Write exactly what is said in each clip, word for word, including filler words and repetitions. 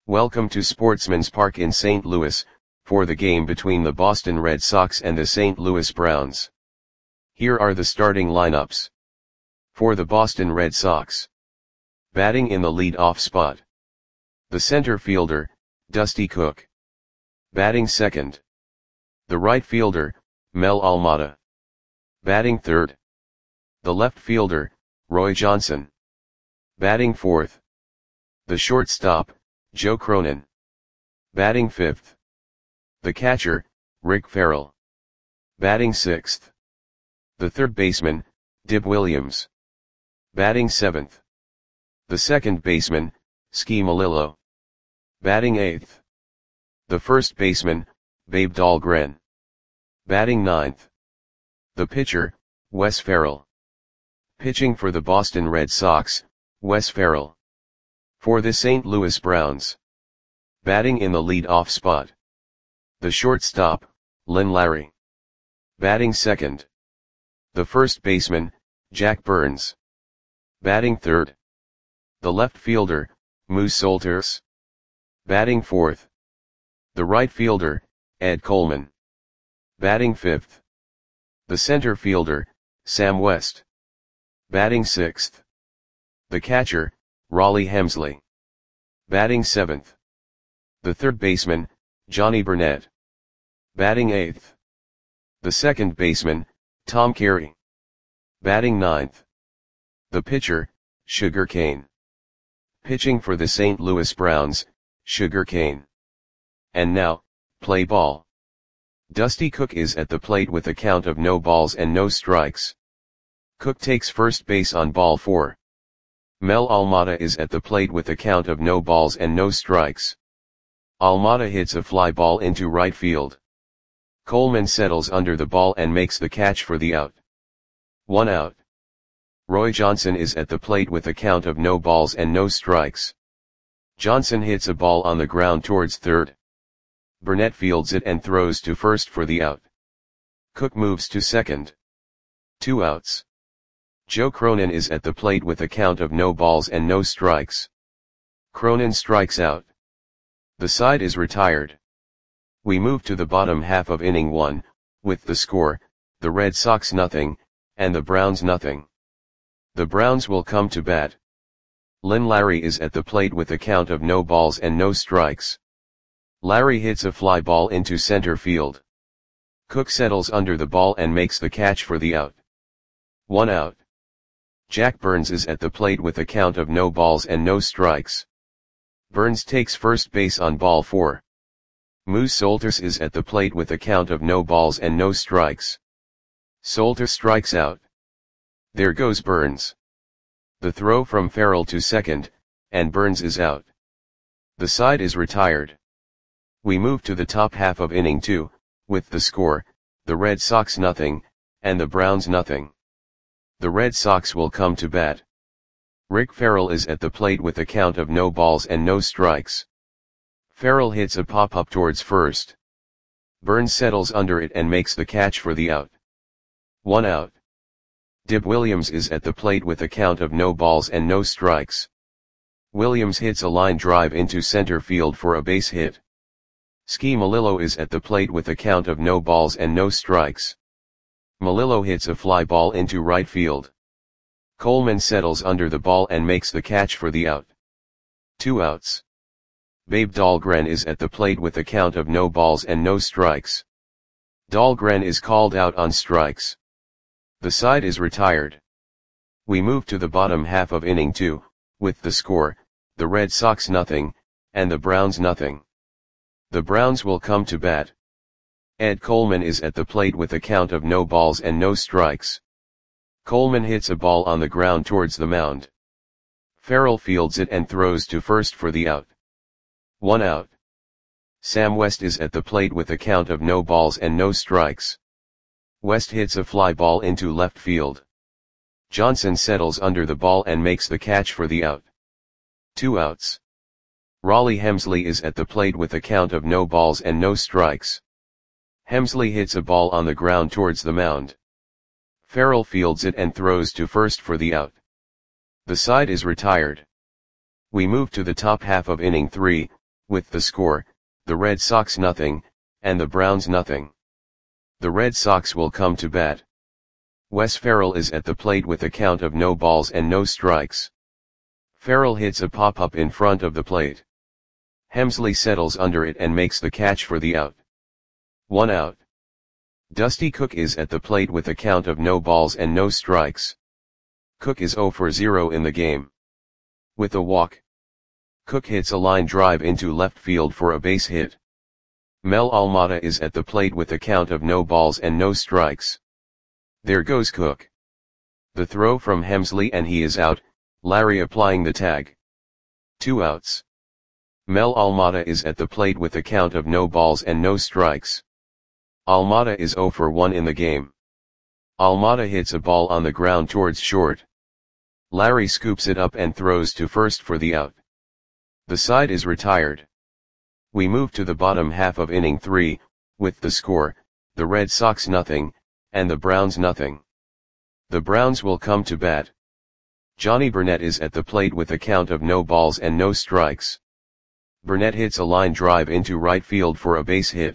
Welcome to Sportsman's Park in Saint Louis, for the game between the Boston Red Sox and the Saint Louis Browns. Here are the starting lineups. For the Boston Red Sox. Batting in the lead-off spot. The center fielder, Dusty Cook. Batting second. The right fielder, Mel Almada. Batting third. The left fielder, Roy Johnson. Batting fourth. The shortstop, Joe Cronin. Batting fifth. The catcher, Rick Farrell. Batting sixth. The third baseman, Dib Williams. Batting seventh. The second baseman, Ski Malillo. Batting eighth. The first baseman, Babe Dahlgren. Batting ninth. The pitcher, Wes Farrell. Pitching for the Boston Red Sox, Wes Farrell. For the Saint Louis Browns. Batting in the lead-off spot. The shortstop, Lynn Larry. Batting second. The first baseman, Jack Burns. Batting third. The left fielder, Moose Solters. Batting fourth. The right fielder, Ed Coleman. Batting fifth. The center fielder, Sam West. Batting sixth. The catcher, Rollie Hemsley. Batting seventh. The third baseman, Johnny Burnett. Batting eighth. The second baseman, Tom Carey. Batting ninth. The pitcher, Sugar Kane. Pitching for the Saint Louis Browns, Sugar Kane. And now, play ball. Dusty Cook is at the plate with a count of no balls and no strikes. Cook takes first base on ball four. Mel Almada is at the plate with a count of no balls and no strikes. Almada hits a fly ball into right field. Coleman settles under the ball and makes the catch for the out. One out. Roy Johnson is at the plate with a count of no balls and no strikes. Johnson hits a ball on the ground towards third. Burnett fields it and throws to first for the out. Cook moves to second. Two outs. Joe Cronin is at the plate with a count of no balls and no strikes. Cronin strikes out. The side is retired. We move to the bottom half of inning one, with the score, the Red Sox nothing, and the Browns nothing. The Browns will come to bat. Lynn Larry is at the plate with a count of no balls and no strikes. Larry hits a fly ball into center field. Cook settles under the ball and makes the catch for the out. One out. Jack Burns is at the plate with a count of no balls and no strikes. Burns takes first base on ball four. Moose Solters is at the plate with a count of no balls and no strikes. Solters strikes out. There goes Burns. The throw from Farrell to second, and Burns is out. The side is retired. We move to the top half of inning two, with the score, the Red Sox nothing, and the Browns nothing. The Red Sox will come to bat. Rick Farrell is at the plate with a count of no balls and no strikes. Farrell hits a pop-up towards first. Burns settles under it and makes the catch for the out. One out. Dib Williams is at the plate with a count of no balls and no strikes. Williams hits a line drive into center field for a base hit. Ski Malillo is at the plate with a count of no balls and no strikes. Malillo hits a fly ball into right field. Coleman settles under the ball and makes the catch for the out. Two outs. Babe Dahlgren is at the plate with a count of no balls and no strikes. Dahlgren is called out on strikes. The side is retired. We move to the bottom half of inning two, with the score, the Red Sox nothing, and the Browns nothing. The Browns will come to bat. Ed Coleman is at the plate with a count of no balls and no strikes. Coleman hits a ball on the ground towards the mound. Farrell fields it and throws to first for the out. One out. Sam West is at the plate with a count of no balls and no strikes. West hits a fly ball into left field. Johnson settles under the ball and makes the catch for the out. Two outs. Rollie Hemsley is at the plate with a count of no balls and no strikes. Hemsley hits a ball on the ground towards the mound. Farrell fields it and throws to first for the out. The side is retired. We move to the top half of inning three, with the score, the Red Sox nothing, and the Browns nothing. The Red Sox will come to bat. Wes Ferrell is at the plate with a count of no balls and no strikes. Ferrell hits a pop-up in front of the plate. Hemsley settles under it and makes the catch for the out. One out. Dusty Cook is at the plate with a count of no balls and no strikes. Cook is zero for zero in the game. With a walk, Cook hits a line drive into left field for a base hit. Mel Almada is at the plate with a count of no balls and no strikes. There goes Cook. The throw from Hemsley and he is out, Larry applying the tag. Two outs. Mel Almada is at the plate with a count of no balls and no strikes. Almada is zero for one in the game. Almada hits a ball on the ground towards short. Larry scoops it up and throws to first for the out. The side is retired. We move to the bottom half of inning three, with the score, the Red Sox nothing, and the Browns nothing. The Browns will come to bat. Johnny Burnett is at the plate with a count of no balls and no strikes. Burnett hits a line drive into right field for a base hit.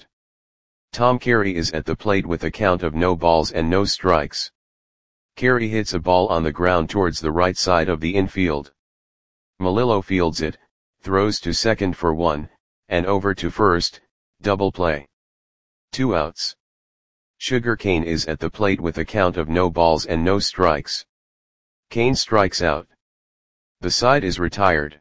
Tom Carey is at the plate with a count of no balls and no strikes. Carey hits a ball on the ground towards the right side of the infield. Melillo fields it, throws to second for one, and over to first, double play. Two outs. Sugar Kane is at the plate with a count of no balls and no strikes. Kane strikes out. The side is retired.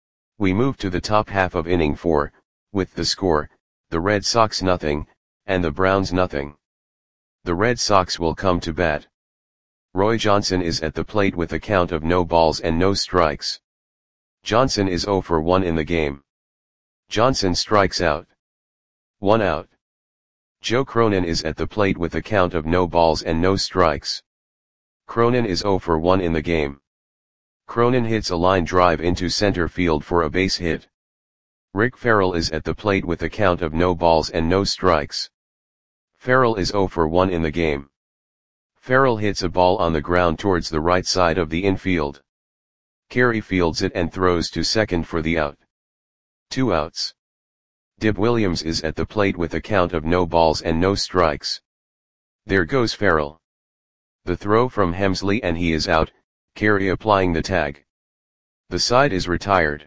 We move to the top half of inning four, with the score, the Red Sox nothing, and the Browns nothing. The Red Sox will come to bat. Roy Johnson is at the plate with a count of no balls and no strikes. Johnson is zero for one in the game. Johnson strikes out. One out. Joe Cronin is at the plate with a count of no balls and no strikes. Cronin is zero for one in the game. Cronin hits a line drive into center field for a base hit. Rick Ferrell is at the plate with a count of no balls and no strikes. Ferrell is zero for one in the game. Ferrell hits a ball on the ground towards the right side of the infield. Carey fields it and throws to second for the out. Two outs. Dib Williams is at the plate with a count of no balls and no strikes. There goes Ferrell. The throw from Hemsley and he is out, Carey applying the tag. The side is retired.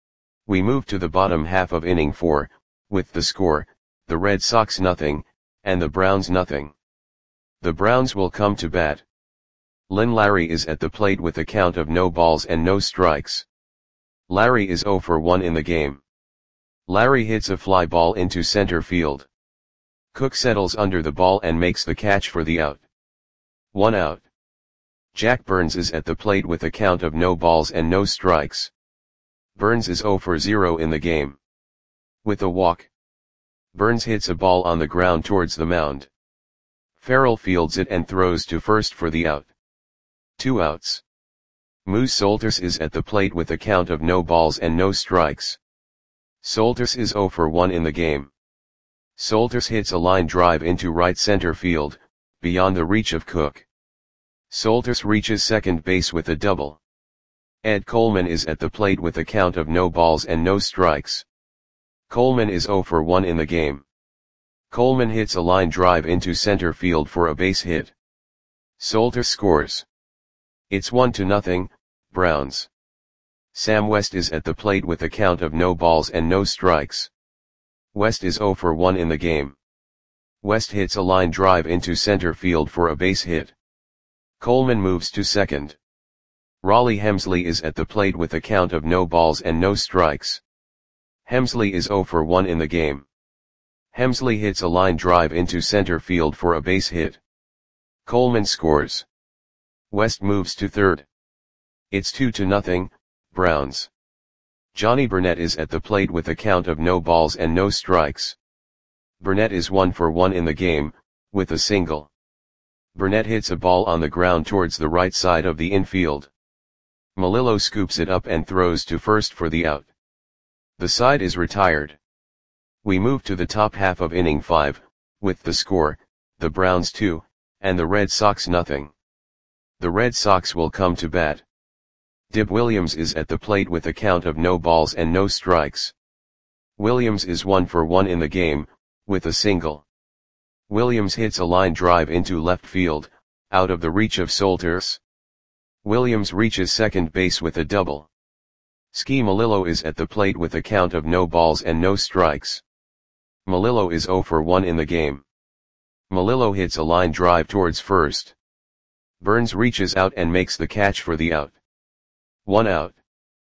We move to the bottom half of inning four, with the score, the Red Sox nothing, and the Browns nothing. The Browns will come to bat. Lynn Larry is at the plate with a count of no balls and no strikes. Larry is zero for one in the game. Larry hits a fly ball into center field. Cook settles under the ball and makes the catch for the out. One out. Jack Burns is at the plate with a count of no balls and no strikes. Burns is zero for zero in the game. With a walk, Burns hits a ball on the ground towards the mound. Ferrell fields it and throws to first for the out. Two outs. Moose Solters is at the plate with a count of no balls and no strikes. Solters is zero for one in the game. Solters hits a line drive into right center field, beyond the reach of Cook. Solters reaches second base with a double. Ed Coleman is at the plate with a count of no balls and no strikes. Coleman is zero for one in the game. Coleman hits a line drive into center field for a base hit. Solters scores. It's one to nothing, Browns. Sam West is at the plate with a count of no balls and no strikes. West is zero for one in the game. West hits a line drive into center field for a base hit. Coleman moves to second. Raleigh Hemsley is at the plate with a count of no balls and no strikes. Hemsley is zero for one in the game. Hemsley hits a line drive into center field for a base hit. Coleman scores. West moves to third. It's two to nothing, Browns. Johnny Burnett is at the plate with a count of no balls and no strikes. Burnett is one for one in the game, with a single. Burnett hits a ball on the ground towards the right side of the infield. Melillo scoops it up and throws to first for the out. The side is retired. We move to the top half of inning five, with the score, the Browns two, and the Red Sox nothing. The Red Sox will come to bat. Dib Williams is at the plate with a count of no balls and no strikes. Williams is one for one in the game, with a single. Williams hits a line drive into left field, out of the reach of Solters. Williams reaches second base with a double. Ski Melillo is at the plate with a count of no balls and no strikes. Melillo is zero for one in the game. Melillo hits a line drive towards first. Burns reaches out and makes the catch for the out. One out.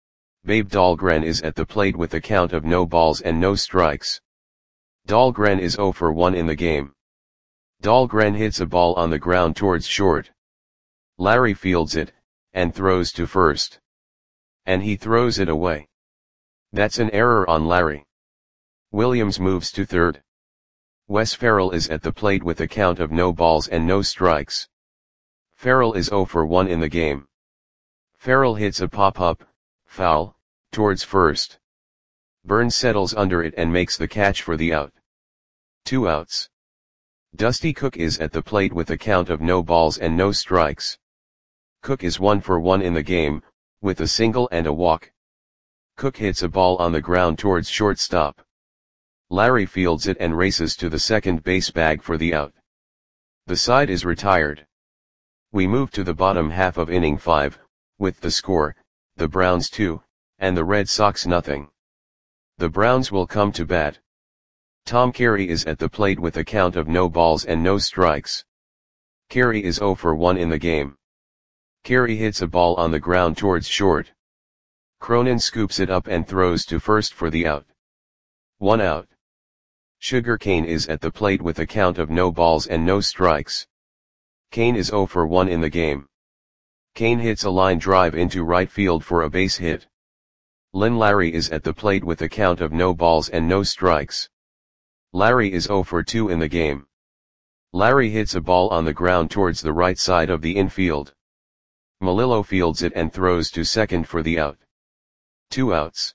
Babe Dahlgren is at the plate with a count of no balls and no strikes. Dahlgren is zero for one in the game. Dahlgren hits a ball on the ground towards short. Larry fields it, and throws to first. And he throws it away. That's an error on Larry. Williams moves to third. Wes Ferrell is at the plate with a count of no balls and no strikes. Ferrell is zero for one in the game. Ferrell hits a pop-up, foul, towards first. Burns settles under it and makes the catch for the out. Two outs. Dusty Cook is at the plate with a count of no balls and no strikes. Cook is one for one in the game, with a single and a walk. Cook hits a ball on the ground towards shortstop. Larry fields it and races to the second base bag for the out. The side is retired. We move to the bottom half of inning five, with the score, the Browns two, and the Red Sox nothing. The Browns will come to bat. Tom Carey is at the plate with a count of no balls and no strikes. Carey is zero for one in the game. Carey hits a ball on the ground towards short. Cronin scoops it up and throws to first for the out. One out. Sugar Kane is at the plate with a count of no balls and no strikes. Kane is zero for one in the game. Kane hits a line drive into right field for a base hit. Lynn Larry is at the plate with a count of no balls and no strikes. Larry is zero for two in the game. Larry hits a ball on the ground towards the right side of the infield. Melillo fields it and throws to second for the out. Two outs.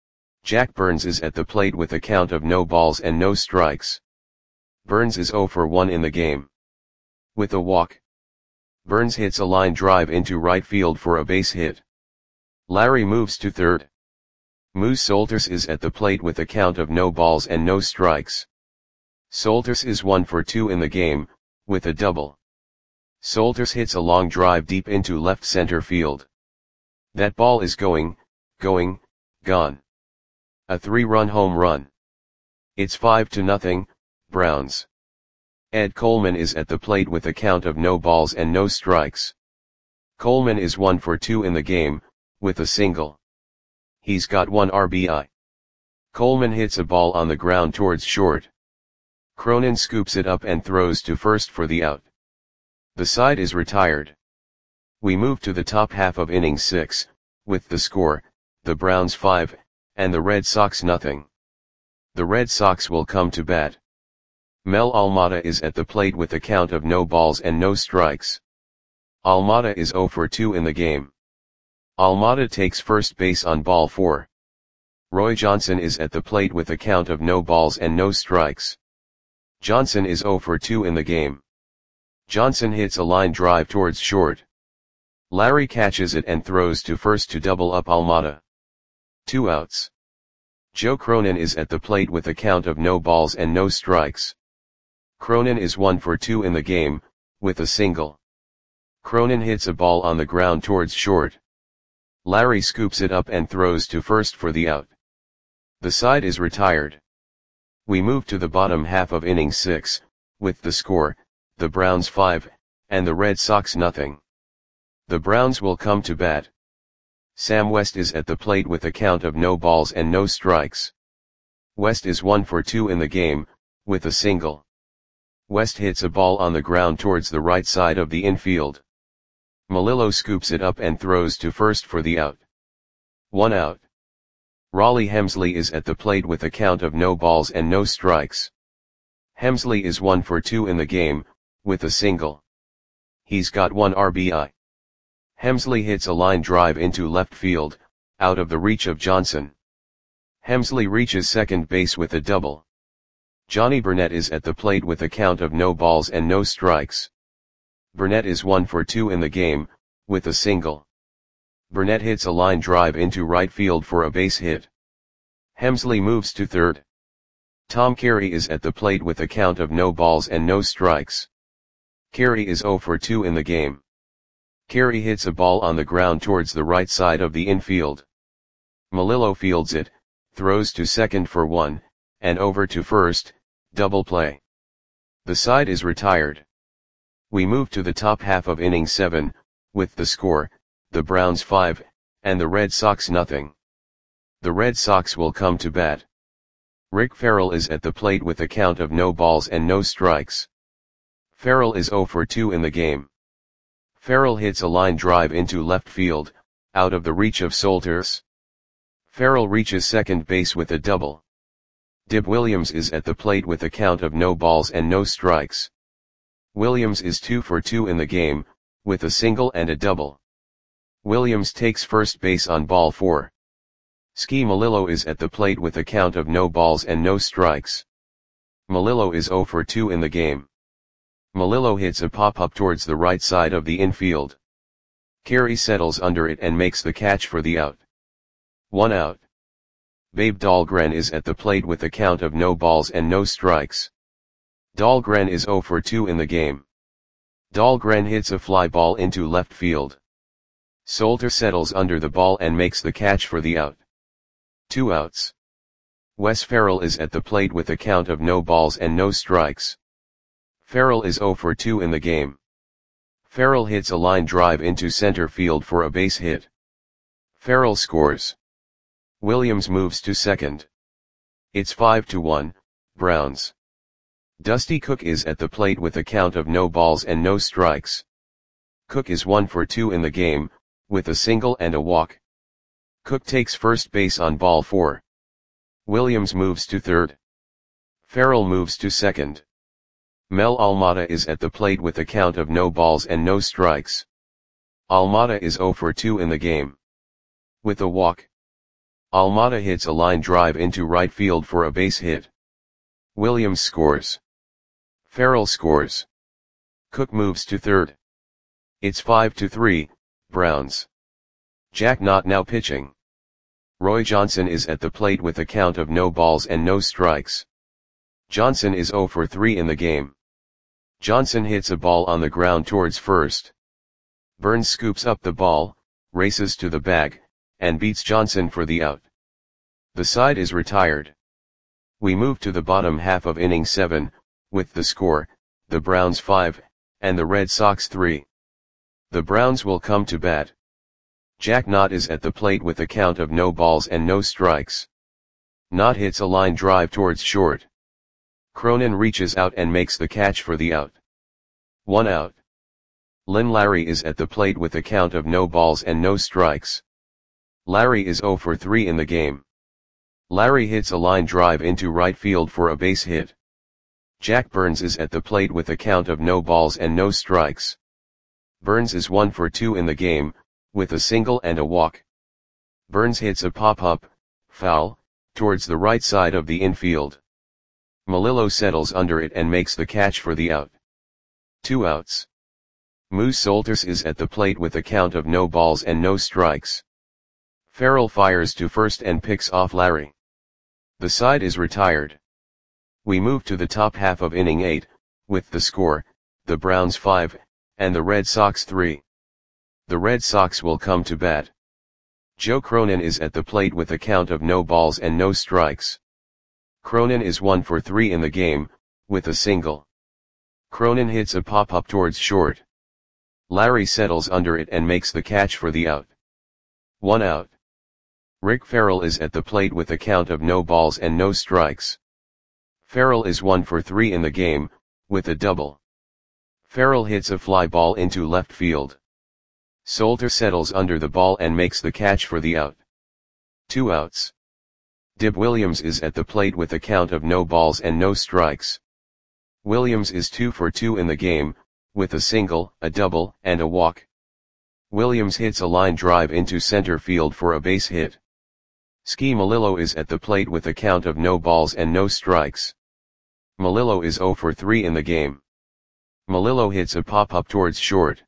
Jack Burns is at the plate with a count of no balls and no strikes. Burns is zero for one in the game. With a walk. Burns hits a line drive into right field for a base hit. Larry moves to third. Moose Solters is at the plate with a count of no balls and no strikes. Solters is one for two in the game, with a double. Solters hits a long drive deep into left center field. That ball is going, going, gone. A three-run home run. It's five to nothing, Browns. Ed Coleman is at the plate with a count of no balls and no strikes. Coleman is one for two in the game, with a single. He's got one R B I. Coleman hits a ball on the ground towards short. Cronin scoops it up and throws to first for the out. The side is retired. We move to the top half of inning six, with the score, the Browns five, and the Red Sox nothing. The Red Sox will come to bat. Mel Almada is at the plate with a count of no balls and no strikes. Almada is zero for two in the game. Almada takes first base on ball four. Roy Johnson is at the plate with a count of no balls and no strikes. Johnson is zero for two in the game. Johnson hits a line drive towards short. Larry catches it and throws to first to double up Almada. Two outs. Joe Cronin is at the plate with a count of no balls and no strikes. Cronin is one for two in the game, with a single. Cronin hits a ball on the ground towards short. Larry scoops it up and throws to first for the out. The side is retired. We move to the bottom half of inning six, with the score, the Browns five, and the Red Sox nothing. The Browns will come to bat. Sam West is at the plate with a count of no balls and no strikes. West is one for two in the game, with a single. West hits a ball on the ground towards the right side of the infield. Melillo scoops it up and throws to first for the out. One out. Raleigh Hemsley is at the plate with a count of no balls and no strikes. Hemsley is one for two in the game, with a single. He's got one R B I. Hemsley hits a line drive into left field, out of the reach of Johnson. Hemsley reaches second base with a double. Johnny Burnett is at the plate with a count of no balls and no strikes. Burnett is one for two in the game, with a single. Burnett hits a line drive into right field for a base hit. Hemsley moves to third. Tom Carey is at the plate with a count of no balls and no strikes. Carey is zero for two in the game. Carey hits a ball on the ground towards the right side of the infield. Melillo fields it, throws to second for one, and over to first, double play. The side is retired. We move to the top half of inning seven, with the score, the Browns five, and the Red Sox nothing. The Red Sox will come to bat. Rick Farrell is at the plate with a count of no balls and no strikes. Farrell is zero for two in the game. Farrell hits a line drive into left field, out of the reach of Solters. Farrell reaches second base with a double. Dib Williams is at the plate with a count of no balls and no strikes. Williams is two for two in the game, with a single and a double. Williams takes first base on ball four. Ski Melillo is at the plate with a count of no balls and no strikes. Melillo is zero for two in the game. Melillo hits a pop-up towards the right side of the infield. Carey settles under it and makes the catch for the out. One out. Babe Dahlgren is at the plate with a count of no balls and no strikes. Dahlgren is zero for two in the game. Dahlgren hits a fly ball into left field. Solter settles under the ball and makes the catch for the out. Two outs. Wes Farrell is at the plate with a count of no balls and no strikes. Farrell is zero for two in the game. Farrell hits a line drive into center field for a base hit. Farrell scores. Williams moves to second. It's five to one, Browns. Dusty Cook is at the plate with a count of no balls and no strikes. Cook is one for two in the game, with a single and a walk. Cook takes first base on ball four. Williams moves to third. Farrell moves to second. Mel Almada is at the plate with a count of no balls and no strikes. Almada is zero for two in the game. With a walk. Almada hits a line drive into right field for a base hit. Williams scores. Farrell scores. Cook moves to third. It's five to three, Browns. Jack Knott now pitching. Roy Johnson is at the plate with a count of no balls and no strikes. Johnson is zero for three in the game. Johnson hits a ball on the ground towards first. Burns scoops up the ball, races to the bag, and beats Johnson for the out. The side is retired. We move to the bottom half of inning seven, with the score, the Browns five, and the Red Sox three. The Browns will come to bat. Jack Knott is at the plate with a count of no balls and no strikes. Knott hits a line drive towards short. Cronin reaches out and makes the catch for the out. One out. Lynn Larry is at the plate with a count of no balls and no strikes. Larry is zero for three in the game. Larry hits a line drive into right field for a base hit. Jack Burns is at the plate with a count of no balls and no strikes. Burns is one for two in the game, with a single and a walk. Burns hits a pop-up, foul, towards the right side of the infield. Melillo settles under it and makes the catch for the out. Two outs. Moose Solters is at the plate with a count of no balls and no strikes. Farrell fires to first and picks off Larry. The side is retired. We move to the top half of inning eight, with the score, the Browns five, and the Red Sox three. The Red Sox will come to bat. Joe Cronin is at the plate with a count of no balls and no strikes. Cronin is one for three in the game, with a single. Cronin hits a pop-up towards short. Larry settles under it and makes the catch for the out. One out. Rick Farrell is at the plate with a count of no balls and no strikes. Farrell is one for three in the game, with a double. Farrell hits a fly ball into left field. Solter settles under the ball and makes the catch for the out. Two outs. Dib Williams is at the plate with a count of no balls and no strikes. Williams is two for two in the game, with a single, a double, and a walk. Williams hits a line drive into center field for a base hit. Ski Melillo is at the plate with a count of no balls and no strikes. Melillo is zero for three in the game. Melillo hits a pop-up towards short.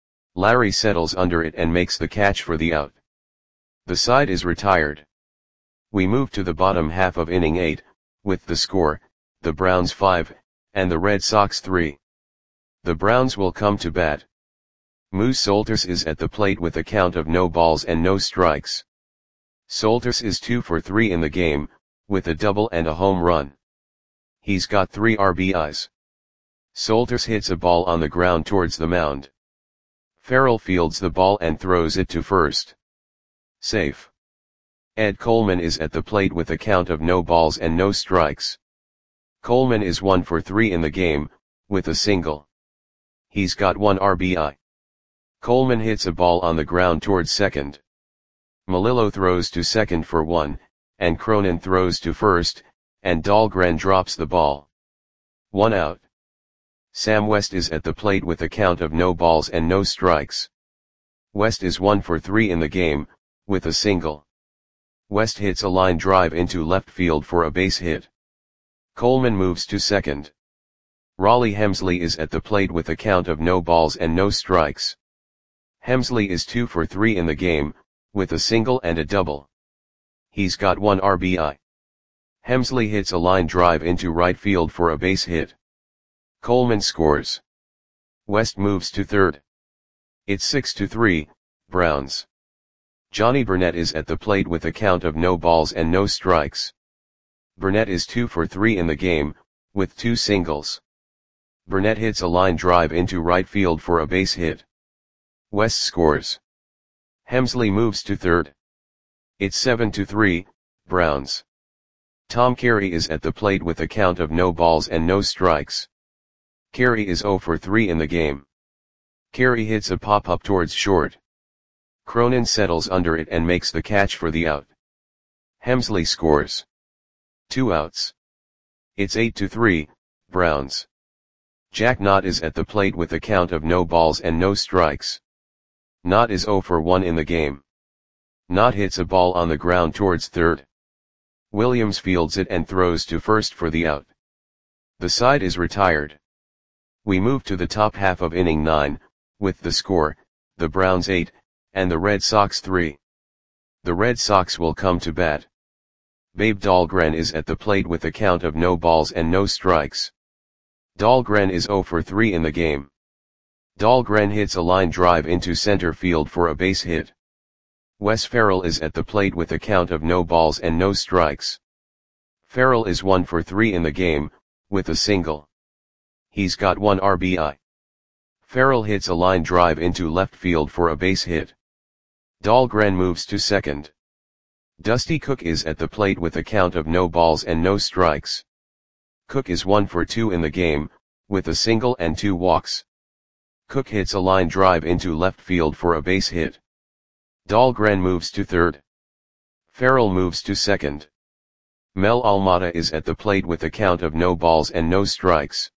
Larry settles under it and makes the catch for the out. The side is retired. We move to the bottom half of inning eight, with the score, the Browns five, and the Red Sox three. The Browns will come to bat. Moose Solters is at the plate with a count of no balls and no strikes. Solters is two for three in the game, with a double and a home run. He's got three R B Is. Solters hits a ball on the ground towards the mound. Farrell fields the ball and throws it to first. Safe. Ed Coleman is at the plate with a count of no balls and no strikes. Coleman is one for three in the game, with a single. He's got one R B I. Coleman hits a ball on the ground towards second. Melillo throws to second for one, and Cronin throws to first, and Dahlgren drops the ball. One out. Sam West is at the plate with a count of no balls and no strikes. West is one for three in the game, with a single. West hits a line drive into left field for a base hit. Coleman moves to second. Raleigh Hemsley is at the plate with a count of no balls and no strikes. Hemsley is two for three in the game, with a single and a double. He's got one R B I. Hemsley hits a line drive into right field for a base hit. Coleman scores. West moves to third. It's six to three, Browns. Johnny Burnett is at the plate with a count of no balls and no strikes. Burnett is two for three in the game, with two singles. Burnett hits a line drive into right field for a base hit. West scores. Hemsley moves to third. It's seven to three, Browns. Tom Carey is at the plate with a count of no balls and no strikes. Carey is zero for three in the game. Carey hits a pop-up towards short. Cronin settles under it and makes the catch for the out. Hemsley scores. Two outs. It's eight to three, Browns. Jack Knott is at the plate with a count of no balls and no strikes. Knott is zero for one in the game. Knott hits a ball on the ground towards third. Williams fields it and throws to first for the out. The side is retired. We move to the top half of inning nine, with the score, the Browns eight, and the Red Sox three. The Red Sox will come to bat. Babe Dahlgren is at the plate with a count of no balls and no strikes. Dahlgren is zero for three in the game. Dahlgren hits a line drive into center field for a base hit. Wes Farrell is at the plate with a count of no balls and no strikes. Farrell is one for three in the game, with a single. He's got one R B I. Farrell hits a line drive into left field for a base hit. Dahlgren moves to second. Dusty Cook is at the plate with a count of no balls and no strikes. Cook is one for two in the game, with a single and two walks. Cook hits a line drive into left field for a base hit. Dahlgren moves to third. Farrell moves to second. Mel Almada is at the plate with a count of no balls and no strikes.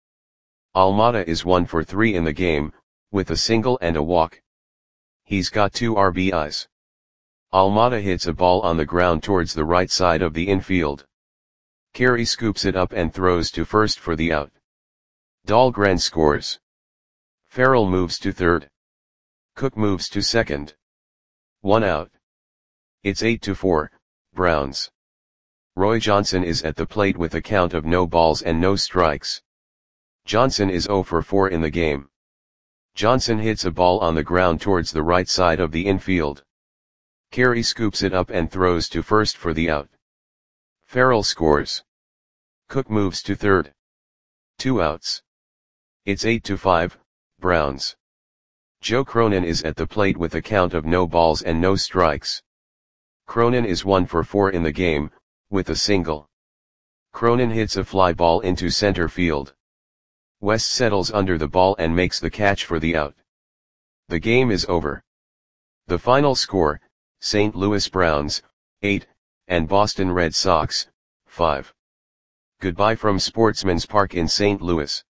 Almada is one for three in the game, with a single and a walk. He's got two R B Is. Almada hits a ball on the ground towards the right side of the infield. Carey scoops it up and throws to first for the out. Dahlgren scores. Farrell moves to third. Cook moves to second. One out. It's eight to four, Browns. Roy Johnson is at the plate with a count of no balls and no strikes. Johnson is zero for four in the game. Johnson hits a ball on the ground towards the right side of the infield. Carey scoops it up and throws to first for the out. Farrell scores. Cook moves to third. Two outs. It's eight to five, Browns. Joe Cronin is at the plate with a count of no balls and no strikes. Cronin is one for four in the game, with a single. Cronin hits a fly ball into center field. West settles under the ball and makes the catch for the out. The game is over. The final score, Saint Louis Browns, eight, and Boston Red Sox, five. Goodbye from Sportsman's Park in Saint Louis.